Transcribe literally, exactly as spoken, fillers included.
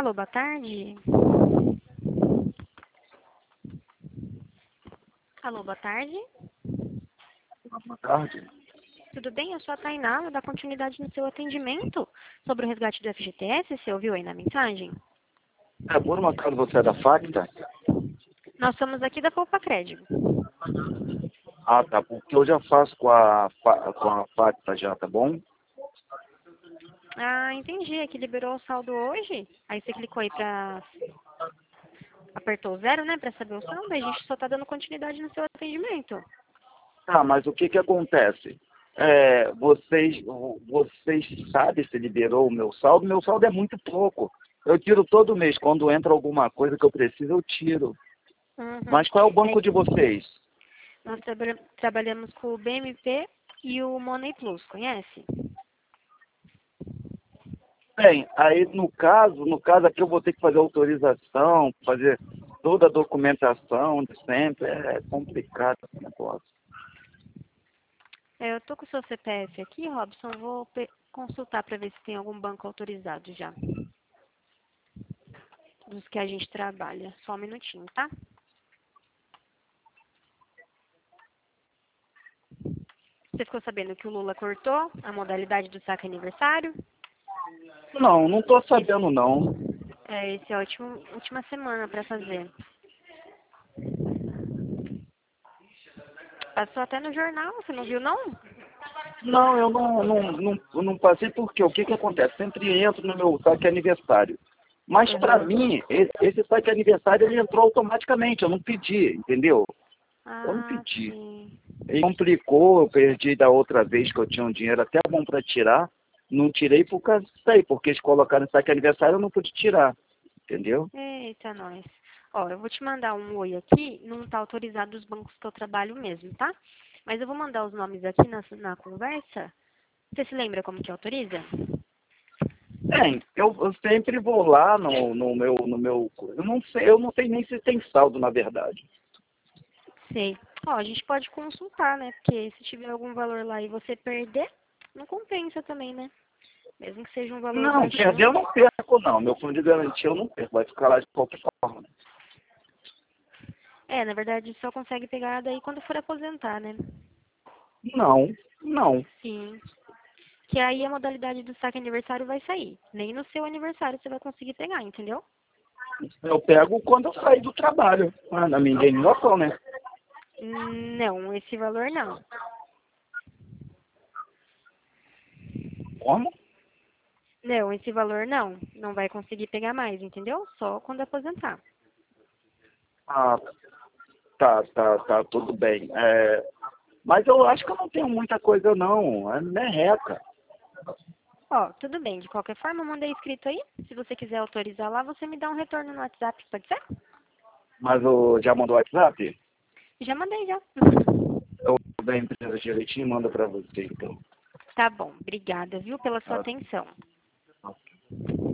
Alô, boa tarde. Alô, boa tarde. Boa tarde. Tudo bem? Eu sou a Tainá, eu dar continuidade no seu atendimento sobre o resgate do F G T S. Você ouviu aí na mensagem? É, por um acaso você é da Facta? Nós somos aqui da Poupa Crédito. Ah, tá. Porque eu já faço com a, Fa- com a Facta já, tá bom? Ah, entendi. É que liberou o saldo hoje. Aí você clicou aí pra... Apertou o zero, né? Pra saber o saldo. Aí a gente só tá dando continuidade no seu atendimento. Tá, mas o que que acontece? É, vocês, vocês sabem se liberou o meu saldo? Meu saldo é muito pouco. Eu tiro todo mês. Quando entra alguma coisa que eu preciso, eu tiro. Uhum. Mas qual é o É banco de que vocês? nós traba- trabalhamos com o B M P e o Money Plus. Conhece? Bem, aí no caso, no caso aqui eu vou ter que fazer autorização, fazer toda a documentação de sempre. É complicado esse negócio. É, eu tô com o seu C P F aqui, Robson. Vou pe- consultar para ver se tem algum banco autorizado já. Dos que a gente trabalha. Só um minutinho, tá? Você ficou sabendo que o Lula cortou a modalidade do saque aniversário? Não, não tô sabendo não. É, esse é a última, última semana para fazer. Passou até no jornal, você não viu não? Não, eu não, não, não, eu não passei porque o que que acontece? Sempre entro no meu saque aniversário. Mas para Uhum. mim, esse, esse saque aniversário ele entrou automaticamente, eu não pedi, entendeu? Eu não Ah, pedi. sim. Ele complicou, eu perdi da outra vez que eu tinha um dinheiro até bom para tirar. Não tirei por causa disso aí, porque eles colocaram saque aniversário eu não pude tirar, entendeu? Eita, nós. Ó, eu vou te mandar um oi aqui, não tá autorizado os bancos que eu trabalho mesmo, tá? Mas eu vou mandar os nomes aqui na, na conversa. Você se lembra como que autoriza? Bem, eu, eu sempre vou lá no, no meu, no meu, eu não sei, eu não sei nem se tem saldo na verdade. Sei. Ó, a gente pode consultar, né? Porque se tiver algum valor lá e você perder, não compensa também, né? Mesmo que seja um valor Não, perder baixinho. eu não perco não, meu fundo de garantia eu não perco, vai ficar lá de qualquer forma. É, na verdade, só consegue pegar daí quando for aposentar, né? Não, não, Sim. Que aí a modalidade do saque aniversário vai sair. Nem no seu aniversário você vai conseguir pegar, entendeu? eu pego quando eu sair do trabalho, ah, na minha indenização, né? Não, esse valor não. Como? Não, esse valor não. Não vai conseguir pegar mais, entendeu? Só quando aposentar. Ah, tá, tá, tá, tudo bem. É, mas eu acho que eu não tenho muita coisa não, é merreca. Ó, tudo bem. De qualquer forma, eu mandei escrito aí. Se você quiser autorizar lá, você me dá um retorno no WhatsApp, pode ser? Mas o, já mandou o WhatsApp? Já mandei, já. Eu da empresa direitinho manda pra você, então. Tá bom. Obrigada, viu, pela sua Ah, atenção. ok.